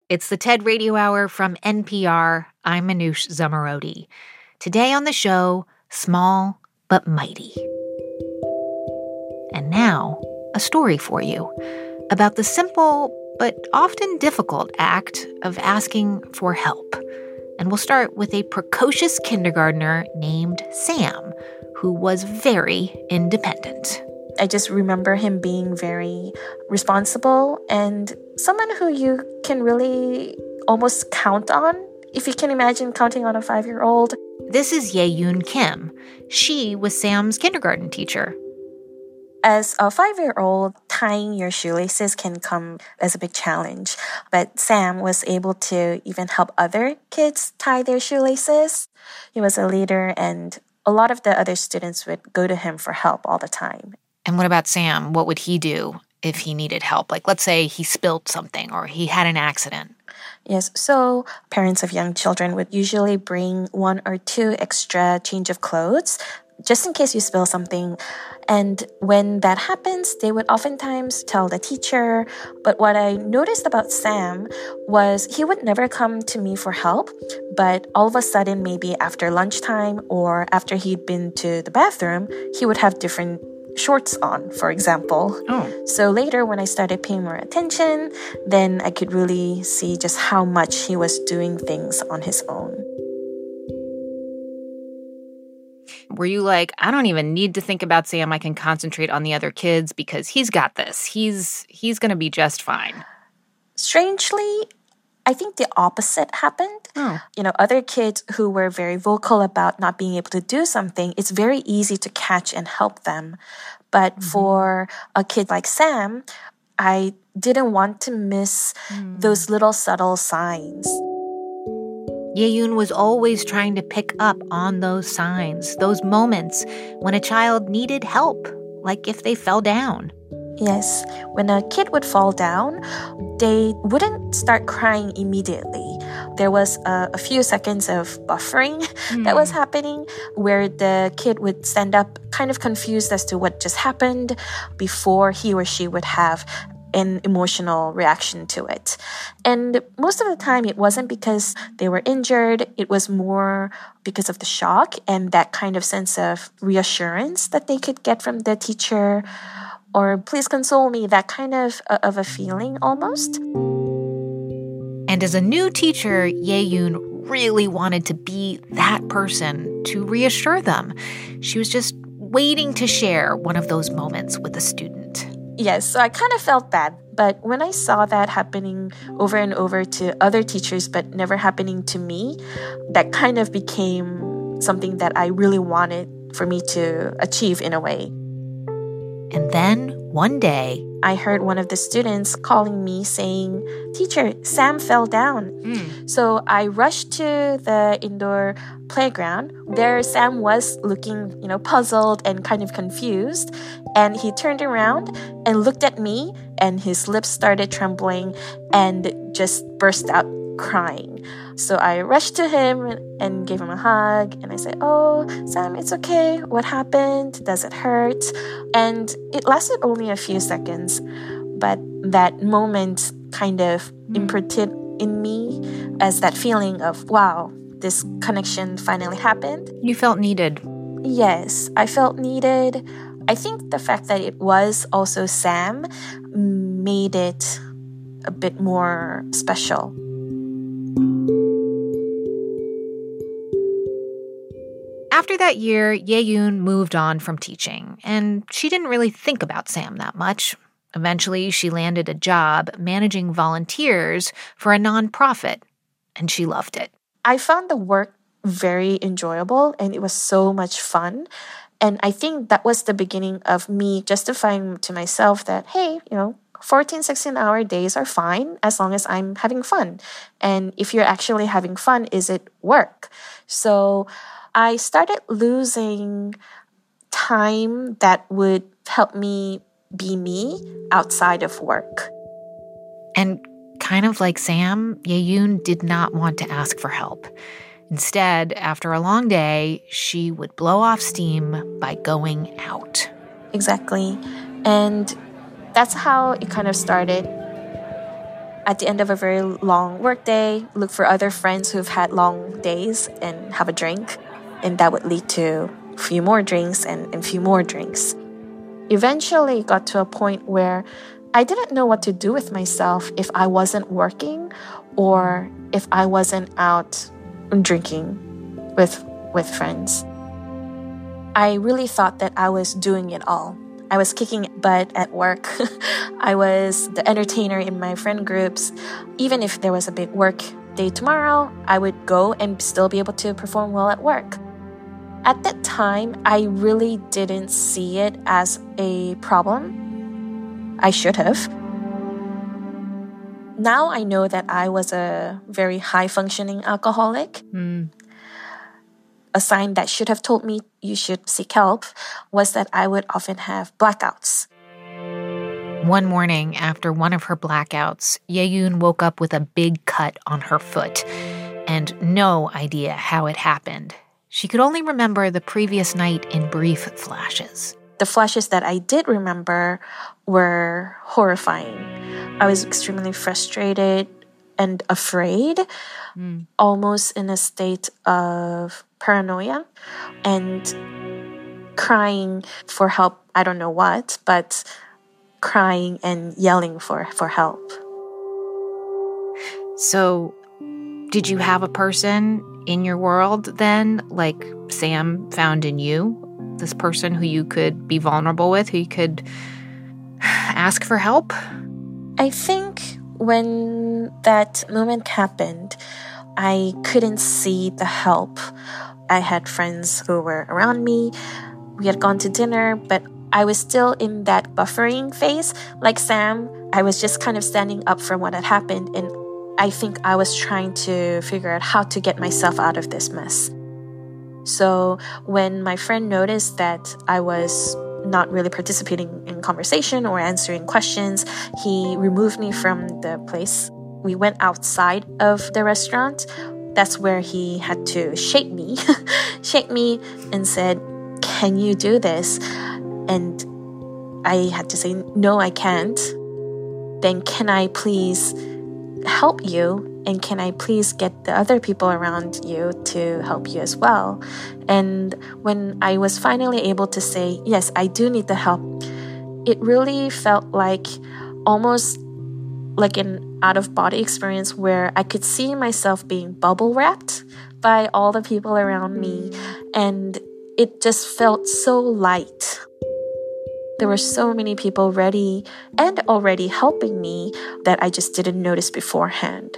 It's the TED Radio Hour from NPR. I'm Manoush Zomorodi. Today on the show, Small but Mighty. And now, a story for you about the simple but often difficult act of asking for help. And we'll start with a precocious kindergartner named Sam, who was very independent. I just remember him being very responsible and someone who you can really almost count on, if you can imagine counting on a 5-year-old. This is Ye-Yoon Kim. She was Sam's kindergarten teacher. As a 5-year-old, tying your shoelaces can come as a big challenge. But Sam was able to even help other kids tie their shoelaces. He was a leader, and a lot of the other students would go to him for help all the time. And what about Sam? What would he do if he needed help? Like, let's say he spilled something or he had an accident. Yes, so parents of young children would usually bring 1 or 2 extra change of clothes just in case you spill something. And when that happens, they would oftentimes tell the teacher. But what I noticed about Sam was he would never come to me for help. But all of a sudden, maybe after lunchtime or after he'd been to the bathroom, he would have different shorts on, for example. Oh. So later, when I started paying more attention, then I could really see just how much he was doing things on his own. Were you like, I don't even need to think about Sam. I can concentrate on the other kids because he's got this. He's going to be just fine. Strangely, I think the opposite happened. Oh. Other kids who were very vocal about not being able to do something, it's very easy to catch and help them. But for a kid like Sam, I didn't want to miss those little subtle signs. Ye-Yoon was always trying to pick up on those signs, those moments when a child needed help, like if they fell down. Yes, when a kid would fall down, they wouldn't start crying immediately. There was a few seconds of buffering that was happening where the kid would stand up kind of confused as to what just happened before he or she would have an emotional reaction to it. And most of the time, it wasn't because they were injured. It was more because of the shock and that kind of sense of reassurance that they could get from the teacher, or please console me, that kind of a feeling almost. And as a new teacher, Ye-Yoon really wanted to be that person to reassure them. She was just waiting to share one of those moments with a student. Yes, so I kind of felt bad. But when I saw that happening over and over to other teachers but never happening to me, that kind of became something that I really wanted for me to achieve in a way. And then one day, I heard one of the students calling me saying, "Teacher, Sam fell down." So I rushed to the indoor playground. There Sam was looking, puzzled and kind of confused. And he turned around and looked at me, and his lips started trembling and just burst out crying. So I rushed to him and gave him a hug, and I said, "Oh, Sam, it's okay. What happened? Does it hurt?" And it lasted only a few seconds, but that moment kind of imprinted in me as that feeling of, wow, this connection finally happened. You felt needed. Yes, I felt needed. I think the fact that it was also Sam made it a bit more special. After that year, Ye-Yoon moved on from teaching, and she didn't really think about Sam that much. Eventually, she landed a job managing volunteers for a nonprofit, and she loved it. I found the work very enjoyable, and it was so much fun. And I think that was the beginning of me justifying to myself that, hey, 14, 16-hour days are fine as long as I'm having fun. And if you're actually having fun, is it work? So I started losing time that would help me be me outside of work. And kind of like Sam, Ye-Yoon did not want to ask for help. Instead, after a long day, she would blow off steam by going out. Exactly. And that's how it kind of started. at the end of a very long workday, look for other friends who've had long days and have a drink. And that would lead to a few more drinks and a few more drinks. Eventually, it got to a point where I didn't know what to do with myself if I wasn't working or if I wasn't out drinking with friends. I really thought that I was doing it all. I was kicking butt at work. I was the entertainer in my friend groups. Even if there was a big work day tomorrow, I would go and still be able to perform well at work. At that time, I really didn't see it as a problem. I should have. Now I know that I was a very high-functioning alcoholic. A sign that should have told me you should seek help was that I would often have blackouts. One morning, after one of her blackouts, Ye-yoon woke up with a big cut on her foot and no idea how it happened. She could only remember the previous night in brief flashes. The flashes that I did remember were horrifying. I was extremely frustrated and afraid, almost in a state of paranoia and crying for help. I don't know what, but crying and yelling for help. So, did you have a person in your world then, like Sam found in you? This person who you could be vulnerable with, who you could ask for help? I think when that moment happened, I couldn't see the help. I had friends who were around me. We had gone to dinner, but I was still in that buffering phase. Like Sam, I was just kind of standing up from what had happened, and I think I was trying to figure out how to get myself out of this mess. So when my friend noticed that I was not really participating in conversation or answering questions, he removed me from the place. We went outside of the restaurant. That's where he had to shake me and said, "Can you do this?" And I had to say, "No, I can't." "Then can I please help you? And can I please get the other people around you to help you as well?" And when I was finally able to say, "Yes, I do need the help," it really felt like almost like an out-of-body experience where I could see myself being bubble wrapped by all the people around me. And it just felt so light. There were so many people ready and already helping me that I just didn't notice beforehand.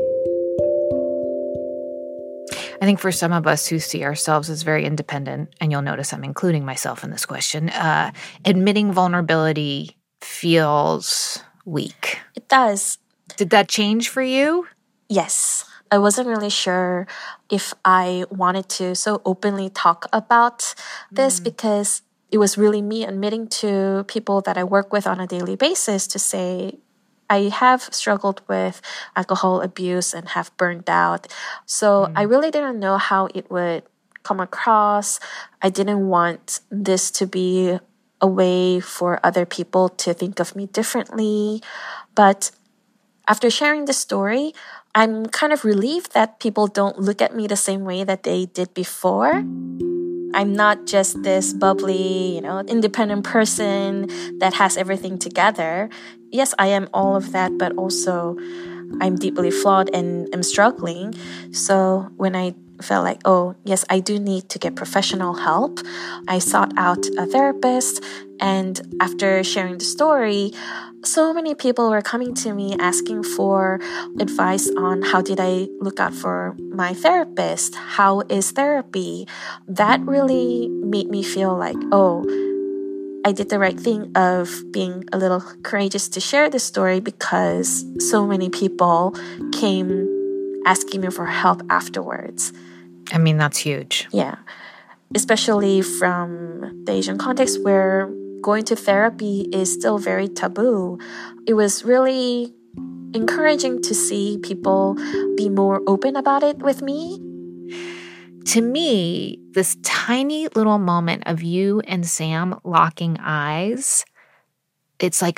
I think for some of us who see ourselves as very independent, and you'll notice I'm including myself in this question, admitting vulnerability feels weak. It does. Did that change for you? Yes. I wasn't really sure if I wanted to so openly talk about this because it was really me admitting to people that I work with on a daily basis to say, I have struggled with alcohol abuse and have burned out. So I really didn't know how it would come across. I didn't want this to be a way for other people to think of me differently. But after sharing the story, I'm kind of relieved that people don't look at me the same way that they did before. I'm not just this bubbly, independent person that has everything together. Yes, I am all of that, but also I'm deeply flawed and am struggling. So when I felt like, oh, yes, I do need to get professional help, I sought out a therapist. And after sharing the story, so many people were coming to me asking for advice on how did I look out for my therapist? How is therapy? That really made me feel like, oh, I did the right thing of being a little courageous to share this story because so many people came asking me for help afterwards. I mean, that's huge. Yeah, especially from the Asian context where going to therapy is still very taboo. It was really encouraging to see people be more open about it with me. To me, this tiny little moment of you and Sam locking eyes, it's like a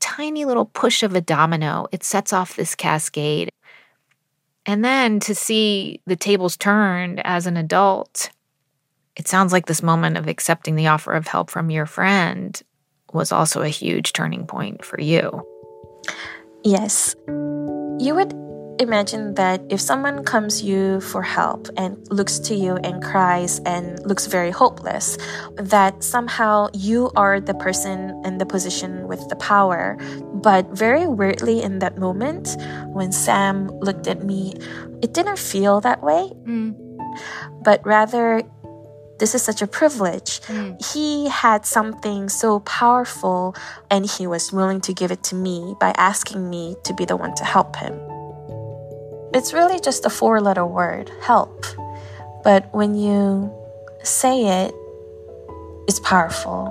tiny little push of a domino, it sets off this cascade. And then to see the tables turned as an adult, it sounds like this moment of accepting the offer of help from your friend was also a huge turning point for you. Yes. You would imagine that if someone comes to you for help and looks to you and cries and looks very hopeless, that somehow you are the person in the position with the power. But very weirdly in that moment, when Sam looked at me, it didn't feel that way. But rather, this is such a privilege. He had something so powerful and he was willing to give it to me by asking me to be the one to help him. It's really just a 4-letter word, help. But when you say it, it's powerful.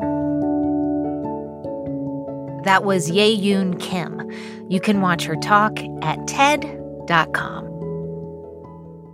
That was Ye Yoon Kim. You can watch her talk at TED.com.